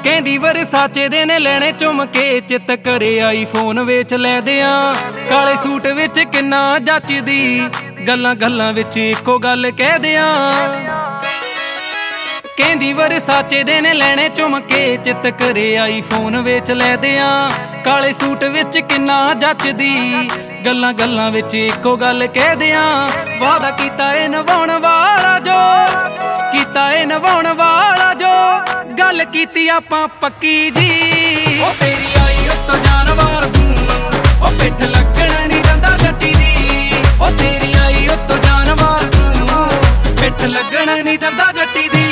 ਕਹਿੰਦੀ ਵਰਸਾਚੇ ਦੇ ਨੇ ਲੈਣੇ ਚੁੰਮ ਕੇ, ਚਿੱਤ ਕਰੇ ਆਈਫੋਨ ਵੇਚ ਲੈ ਦਿਆਂ। ਕਾਲੇ ਸੂਟ ਵਿੱਚ ਕਿੰਨਾ ਜੱਚਦੀ, ਗੱਲਾਂ ਗੱਲਾਂ ਵਿੱਚ ਇੱਕੋ ਗੱਲ ਕਹਿ ਦਿਆਂ। ਕਹਿੰਦੀ ਵਰਸਾਚੇ ਦੇ ਨੇ ਲੈਣੇ ਚੁੰਮ ਕੇ, ਚਿੱਤ ਕਰੇ ਆਈਫੋਨ ਵੇਚ ਲੈ ਦਿਆਂ। ਕਾਲੇ ਸੂਟ ਵਿੱਚ ਕਿੰਨਾ ਜੱਚਦੀ, ਗੱਲਾਂ ਗੱਲਾਂ ਵਿੱਚ ਇੱਕੋ ਗੱਲ ਕਹਿ ਦਿਆਂ। ਵਾਦਾ ਕੀਤਾ ਏ ਨਿਭਾਉਣ ਵਾਲਾ ਜੋ, ਕੀਤਾ ਏ ਨਿਭਾਉਣ ਵਾਲਾ ਜੋ, ਗੱਲ ਕੀਤੀ ਆਪਾਂ ਪੱਕੀ ਜੀ। ਉਹ ਤੇਰੀ ਆਈ ਉੱਤੋਂ ਜਾਨਵਾਰ ਤੂੰ, ਉਹ ਪਿੱਠ ਲੱਗਣਾ ਨਹੀਂ ਦਿੰਦਾ ਜੱਟੀ ਦੀ। ਉਹ ਤੇਰੀ ਆਈ ਉੱਤੋਂ ਜਾਨਵਾਰ ਤੂੰ, ਪਿੱਠ ਲੱਗਣਾ ਨਹੀਂ ਦਿੰਦਾ ਜੱਟੀ ਦੀ।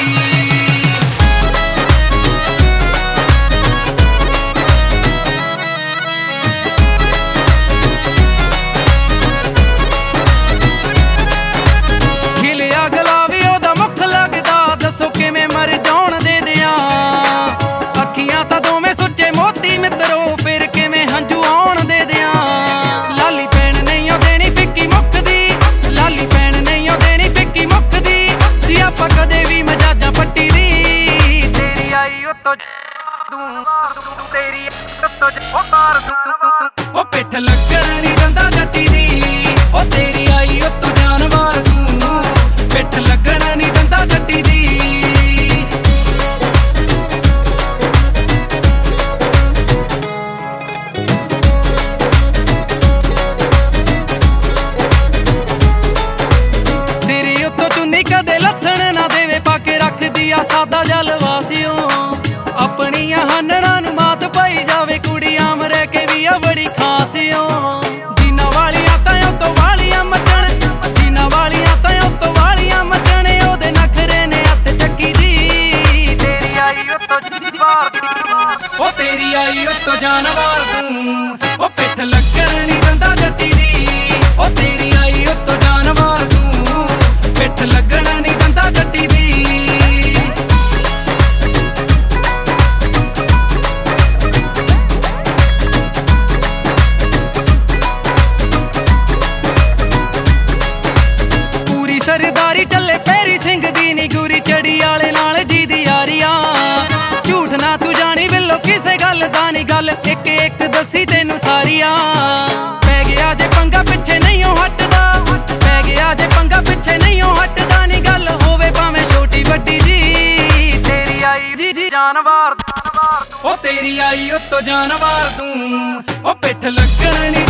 ਹਿਲਿਆ ਗਲਾਵੀ ਉਹਦਾ ਮੁੱਖ ਲੱਗਦਾ, ਦੱਸੋ ਕਿਵੇਂ ਮਰ ਜਾਉਣ ਦੇ ਦਿਆਂ। ਅੱਖੀਆਂ ਤਾਂ ਦੋਵੇਂ ਸੁੱਚੇ ਮੋਤੀ ਮਿੱਤਰੋ, ਫਿਰ ਕਿਵੇਂ ਹੰਝੂ ਆਉਣ ਦੇ ਦਿਆਂ। ਲਾਲੀ ਪੈਣ ਨਹੀਂ ਉਹ ਦੇਣੀ ਫਿੱਕੀ ਮੁੱਕਦੀ, ਲਾਲੀ ਪੈਣ ਨਹੀਂ ਉਹ ਦੇਣੀ ਫਿੱਕੀ ਮੁੱਕਦੀ। ਜੀ ਆਪਾਂ ਕਦੇ ਵੀ ਮਜਾਜਾਂ ਪੱਟੀ ਦੀ। ਤੇਰੀ ਆਈ ਉੱਤੋਂ ਤੇਰੀ ਉੱਤੋਂ ਉਹ ਪਿੱਠ ਲੱਗਣ ਨਹੀਂ ਦਿੰਦਾ ਜੱਟੀ ਦੀ। ਉਹ ਤੇਰੀ ਆਈ ਉੱਤੋਂ ਜਾਨਵਾਰ ਤੂੰ, ਪਿੱਠ ਲੱਗਣਾ ਨਹੀਂ ਦਿੰਦਾ ਜੱਟੀ ਦੀ। ਸਿਰੇ ਉੱਤੋਂ ਚੁੰਨੀ ਕਦੇ ਲੱਥਣ ਨਾ ਦੇਵੇ, ਪਾ ਕੇ ਰੱਖਦੀ ਆ ਸਾਦਾ ਜਲਵਾਸੀਓ। ਆਪਣੀਆਂ ਹਾਨੜਾਂ ਨੂੰ ਮਾਤ ਪਾਈ ਜਾਵੇ, ਕੁੜੀ ਆਮ ਰਹਿ ਕੇ ਵੀ ਆ ਬੜੀ ਖਾਸੀਓ। ਜੀਨਾ ਵਾਲੀਆਂ ਤਾਂ ਉੱਤੋਂ ਵਾਲੀਆਂ ਮੱਚਣ, ਜੀਨਾ ਵਾਲੀਆਂ ਤਾਂ ਉੱਤੋਂ ਵਾਲੀਆਂ ਮੱਚਣ। ਉਹਦੇ ਨਖਰੇ ਨੇ ਹੱਥ ਚੱਕੀ ਦੀ। ਤੇਰੀ ਆਈ ਉੱਤੋਂ ਜਾਨਵਾਰ, ਉਹ ਤੇਰੀ ਆਈ ਉੱਤੋਂ ਜਾਨਵਾਰ ਤੂੰ, ਉਹ ਪਿੱਠ ਲੱਗਣ ਨਹੀਂ ਦਿੰਦਾ ਜੱਟੀ ਦੀ। ਉਹ ਤੇਰੀ ਆਈ ਉੱਤੋਂ ਜਾਨਵਾਰ ਤੂੰ, ਪਿੱਠ ਲੱਗਣ ਨਹੀਂ ਦਿੰਦਾ ਜੱਟੀ ਦੀ। ਸਰਦਾਰੀ ਚੱਲੇ ਪੈਰੀ ਸਿੰਘ ਦੀ ਨੀ, ਗੁਰੀ ਚੜੀ ਵਾਲੇ ਨਾਲ ਜੀ ਦੀ ਯਾਰੀਆਂ। ਝੂਠ ਨਾ ਤੂੰ ਜਾਣੀ ਬਿੱਲੋ ਕਿਸੇ ਗੱਲ ਦਾ ਨੀ, ਗੱਲ ਇੱਕ ਇੱਕ ਦੱਸੀ ਤੈਨੂੰ ਸਾਰੀਆਂ। ਪੈ ਗਿਆ ਜੇ ਪੰਗਾ ਪਿੱਛੇ ਨਹੀਂ ਉਹ ਹਟਦਾ, ਪੈ ਗਿਆ ਜੇ ਪੰਗਾ ਪਿੱਛੇ ਨਹੀਂ ਉਹ ਹਟਦਾ ਨੀ। ਗੱਲ ਹੋਵੇ ਭਾਵੇਂ ਛੋਟੀ ਵੱਡੀ ਜੀ। ਤੇਰੀ ਆਈ ਜੀ ਜਾਨਵਾਰ, ਉਹ ਤੇਰੀ ਆਈ ਉੱਤੋਂ ਜਾਨਵਾਰ ਤੂੰ, ਉਹ ਪਿੱਠ ਲੱਗਣ ਨੀ